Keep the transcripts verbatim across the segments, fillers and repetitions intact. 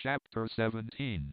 Chapter seventeen.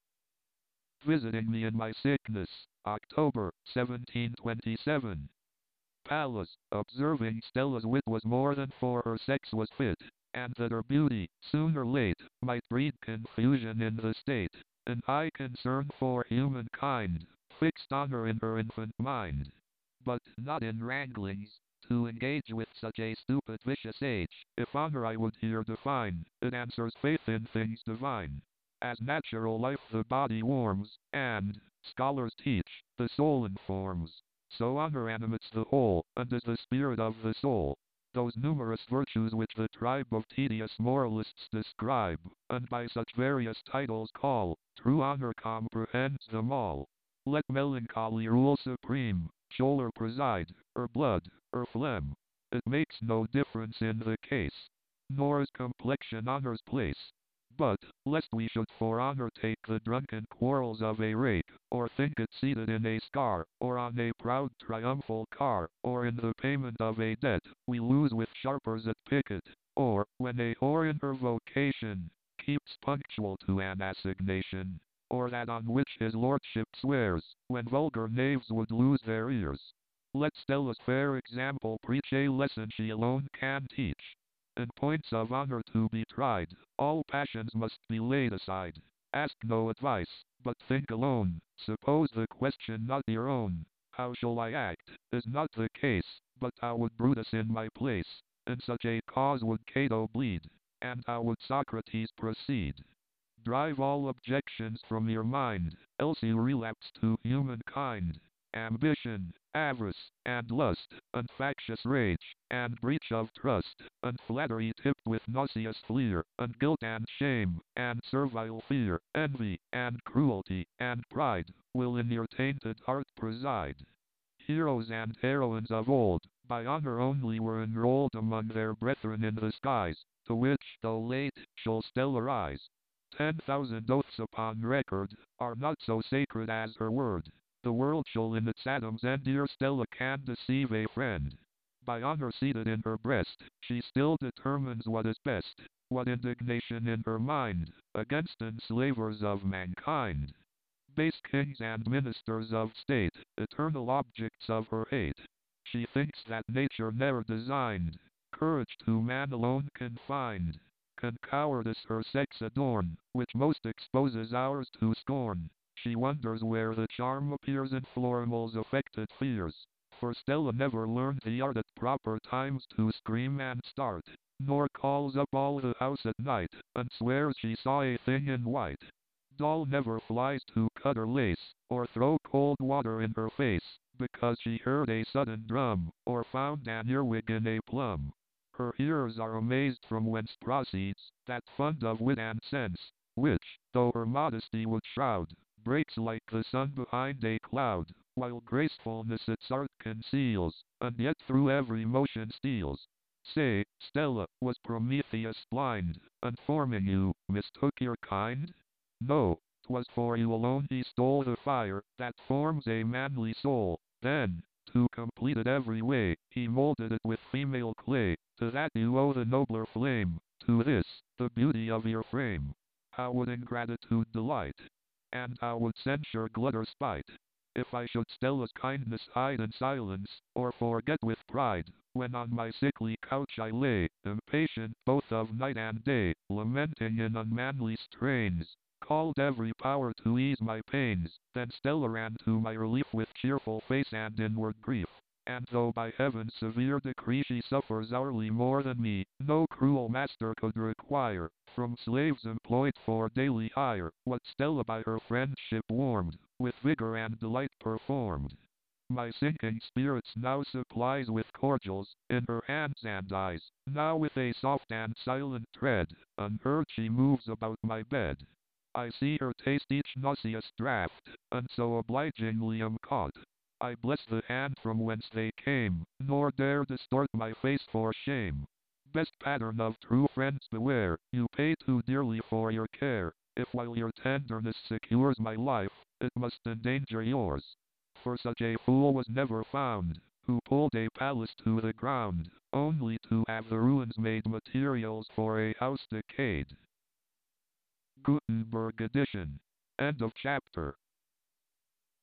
Visiting me in my sickness, October seventeen twenty-seven. Pallas, observing Stella's wit was more than for her sex was fit, and that her beauty, soon or late, might breed confusion in the state, and high concern for humankind, fixed on her in her infant mind. But not in wranglings, to engage with such a stupid vicious age, if honor I would here define, it answers faith in things divine. As natural life the body warms, and, scholars teach, the soul informs, so honor animates the whole, and is the spirit of the soul. Those numerous virtues which the tribe of tedious moralists describe, and by such various titles call, true honor comprehends them all. Let melancholy rule supreme, choler preside, or blood, or phlegm. It makes no difference in the case, nor is complexion honor's place. But, lest we should for honor take the drunken quarrels of a rake, or think it seated in a scar, or on a proud triumphal car, or in the payment of a debt, we lose with sharpers at picket, or, when a whore in her vocation, keeps punctual to an assignation, or that on which his lordship swears, when vulgar knaves would lose their ears. Let Stella's fair example preach a lesson she alone can teach. In points of honor to be tried, all passions must be laid aside. Ask no advice, but think alone. Suppose the question not your own. How shall I act, is not the case, but how would Brutus in my place? In such a cause would Cato bleed, and how would Socrates proceed? Drive all objections from your mind, else you relapse to humankind. Ambition, avarice, and lust, and factious rage, and breach of trust, and flattery tipped with nauseous fleer, and guilt and shame, and servile fear, envy, and cruelty, and pride, will in your tainted heart preside. Heroes and heroines of old, by honor only were enrolled among their brethren in the skies, to which, though late, shall Stella rise. Ten thousand oaths upon record, are not so sacred as her word. The world shall in its atoms end ere Stella can deceive a friend. By honor seated in her breast, she still determines what is best, what indignation in her mind, against enslavers of mankind. Base kings and ministers of state, eternal objects of her hate. She thinks that nature ne'er designed, courage to man alone confined. Can cowardice her sex adorn, which most exposes ours to scorn? She wonders where the charm appears in Florimell's affected fears. For Stella never learned the art at proper times to scream and start, nor calls up all the house at night, and swears she saw a thing in white. Doll never flies to cut her lace, or throw cold water in her face, because she heard a sudden drum, or found an earwig in a plum. Her hearers are amazed from whence proceeds that fund of wit and sense, which, though her modesty would shroud, breaks like the sun behind a cloud, while gracefulness its art conceals, and yet through every motion steals. Say, Stella, was Prometheus blind, and forming you, mistook your kind? No, 'twas for you alone he stole the fire, that forms a manly soul, then, to complete it every way, he molded it with female clay. To that you owe the nobler flame, to this, the beauty of your frame. How would ingratitude delight, and how would censure glut or spite, if I should Stella's kindness hide in silence, or forget with pride, when on my sickly couch I lay, impatient both of night and day, lamenting in unmanly strains, called every power to ease my pains, then Stella ran to my relief with cheerful face and inward grief. And though by heaven's severe decree she suffers hourly more than me, no cruel master could require, from slaves employed for daily hire, what Stella by her friendship warmed, with vigor and delight performed. My sinking spirits now supplies with cordials, in her hands and eyes, now with a soft and silent tread, unheard she moves about my bed. I see her taste each nauseous draught, and so obligingly am caught. I bless the hand from whence they came, nor dare distort my face for shame. Best pattern of true friends beware, you pay too dearly for your care. If while your tenderness secures my life, it must endanger yours. For such a fool was never found, who pulled a palace to the ground, only to have the ruins made materials for a house decayed. Gutenberg edition. End of chapter.